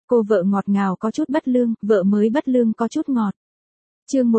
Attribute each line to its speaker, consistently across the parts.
Speaker 1: Cô vợ ngọt ngào có chút bất lương, vợ mới bất lương có chút ngọt. Chương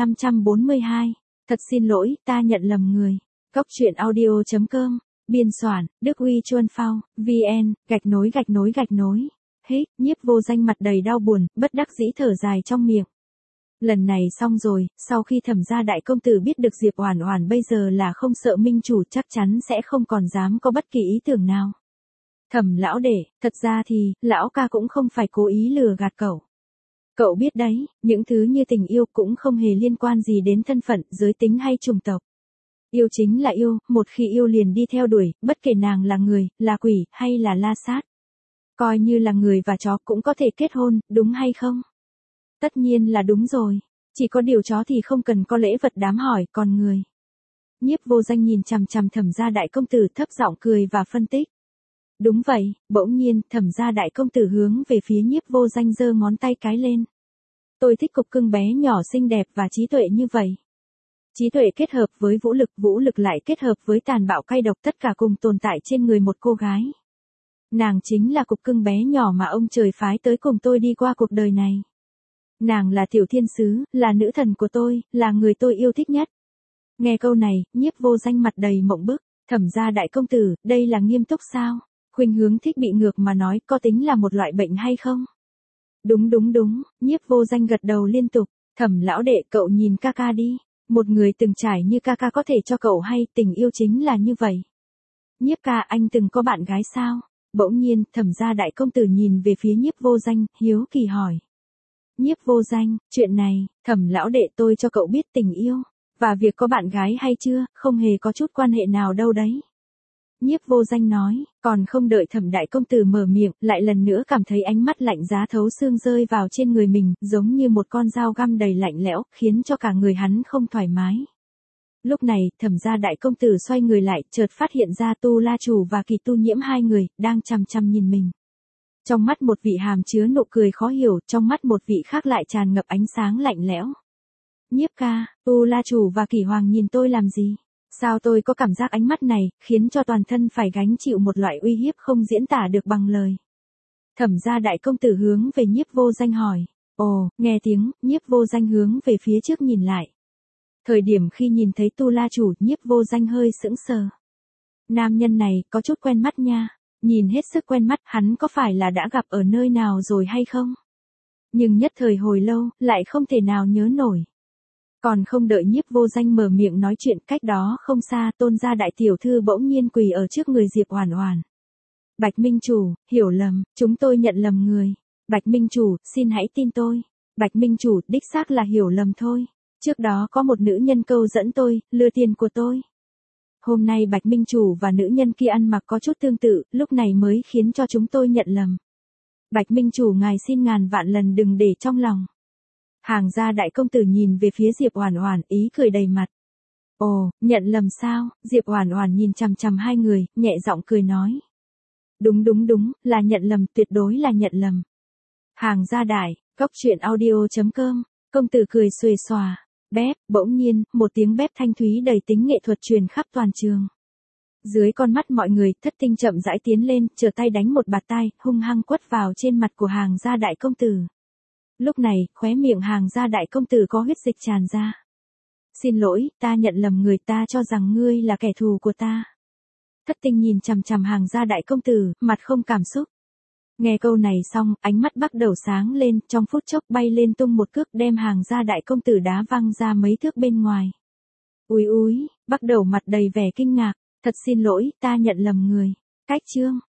Speaker 1: 1542. Thật xin lỗi, ta nhận lầm người. Góc truyện audio.com. Biên soạn, Đức Huy Chuân Phao, VN, gạch nối. Hết, Nhiếp Vô Danh mặt đầy đau buồn, bất đắc dĩ thở dài trong miệng. Lần này xong rồi, sau khi Thẩm gia đại công tử biết được Diệp Oản Oản bây giờ là không sợ minh chủ, chắc chắn sẽ không còn dám có bất kỳ ý tưởng nào. Thẩm lão đệ, thật ra thì, lão ca cũng không phải cố ý lừa gạt cậu. Cậu biết đấy, những thứ như tình yêu cũng không hề liên quan gì đến thân phận, giới tính hay chủng tộc. Yêu chính là yêu, một khi yêu liền đi theo đuổi, bất kể nàng là người, là quỷ, hay là la sát. Coi như là người và chó cũng có thể kết hôn, đúng hay không? Tất nhiên là đúng rồi. Chỉ có điều chó thì không cần có lễ vật đám hỏi, còn người. Nhiếp Vô Danh nhìn chằm chằm Thẩm gia đại công tử thấp giọng cười và phân tích. Đúng vậy, bỗng nhiên, Thẩm gia đại công tử hướng về phía Nhiếp Vô Danh giơ ngón tay cái lên. Tôi thích cục cưng bé nhỏ xinh đẹp và trí tuệ như vậy. Trí tuệ kết hợp với vũ lực lại kết hợp với tàn bạo cay độc, tất cả cùng tồn tại trên người một cô gái. Nàng chính là cục cưng bé nhỏ mà ông trời phái tới cùng tôi đi qua cuộc đời này. Nàng là tiểu thiên sứ, là nữ thần của tôi, là người tôi yêu thích nhất. Nghe câu này, Nhiếp Vô Danh mặt đầy mộng bức. Thẩm gia đại công tử, đây là nghiêm túc sao? Khuynh hướng thích bị ngược mà nói có tính là một loại bệnh hay không? Đúng, Nhiếp Vô Danh gật đầu liên tục. Thẩm lão đệ, cậu nhìn ca ca đi. Một người từng trải như ca ca có thể cho cậu hay, tình yêu chính là như vậy. Nhiếp ca, anh từng có bạn gái sao? Bỗng nhiên, Thẩm gia đại công tử nhìn về phía Nhiếp Vô Danh, hiếu kỳ hỏi. Nhiếp Vô Danh, chuyện này, Thẩm lão đệ, tôi cho cậu biết tình yêu, và việc có bạn gái hay chưa, không hề có chút quan hệ nào đâu đấy. Nhiếp Vô Danh nói, còn không đợi Thẩm đại công tử mở miệng, lại lần nữa cảm thấy ánh mắt lạnh giá thấu xương rơi vào trên người mình, giống như một con dao găm đầy lạnh lẽo, khiến cho cả người hắn không thoải mái. Lúc này, Thẩm gia đại công tử xoay người lại, chợt phát hiện ra Tu La Chủ và Kỳ Tu Nhiễm hai người, đang chằm chằm nhìn mình. Trong mắt một vị hàm chứa nụ cười khó hiểu, trong mắt một vị khác lại tràn ngập ánh sáng lạnh lẽo. Nhiếp ca, Tu La Chủ và Kỳ Hoàng nhìn tôi làm gì? Sao tôi có cảm giác ánh mắt này, khiến cho toàn thân phải gánh chịu một loại uy hiếp không diễn tả được bằng lời. Thẩm gia đại công tử hướng về Nhiếp Vô Danh hỏi. Ồ, nghe tiếng, Nhiếp Vô Danh hướng về phía trước nhìn lại. Thời điểm khi nhìn thấy Tu La Chủ, Nhiếp Vô Danh hơi sững sờ. Nam nhân này, có chút quen mắt nha. Nhìn hết sức quen mắt, hắn có phải là đã gặp ở nơi nào rồi hay không? Nhưng nhất thời hồi lâu, lại không thể nào nhớ nổi. Còn không đợi Nhiếp Vô Danh mở miệng nói chuyện, cách đó không xa, Tôn gia đại tiểu thư bỗng nhiên quỳ ở trước người Diệp Oản Oản. Bạch Minh Chủ, hiểu lầm, chúng tôi nhận lầm người. Bạch Minh Chủ, xin hãy tin tôi. Bạch Minh Chủ, đích xác là hiểu lầm thôi. Trước đó có một nữ nhân câu dẫn tôi, lừa tiền của tôi. Hôm nay Bạch Minh Chủ và nữ nhân kia ăn mặc có chút tương tự, lúc này mới khiến cho chúng tôi nhận lầm. Bạch Minh Chủ, ngài xin ngàn vạn lần đừng để trong lòng. Hàng gia đại công tử nhìn về phía Diệp Oản Oản, ý cười đầy mặt. Ồ, nhận lầm sao? Diệp Oản Oản nhìn chằm chằm hai người, nhẹ giọng cười nói. Đúng, là nhận lầm, tuyệt đối là nhận lầm. Hàng gia đại, góc truyện audio.com, công tử cười xuề xòa. Bép, bỗng nhiên, một tiếng bép thanh thúy đầy tính nghệ thuật truyền khắp toàn trường. Dưới con mắt mọi người, Thất Tinh chậm rãi tiến lên, trở tay đánh một bạt tai, hung hăng quất vào trên mặt của hàng gia đại công tử. Lúc này, khóe miệng hàng gia đại công tử có huyết dịch tràn ra. Xin lỗi, ta nhận lầm người, ta cho rằng ngươi là kẻ thù của ta. Thất Tinh nhìn chằm chằm hàng gia đại công tử, mặt không cảm xúc. Nghe câu này xong, ánh mắt bắt đầu sáng lên, trong phút chốc bay lên tung một cước đem hàng gia đại công tử đá văng ra mấy thước bên ngoài. Úi, bắt đầu mặt đầy vẻ kinh ngạc, thật xin lỗi, ta nhận lầm người. Cách chương.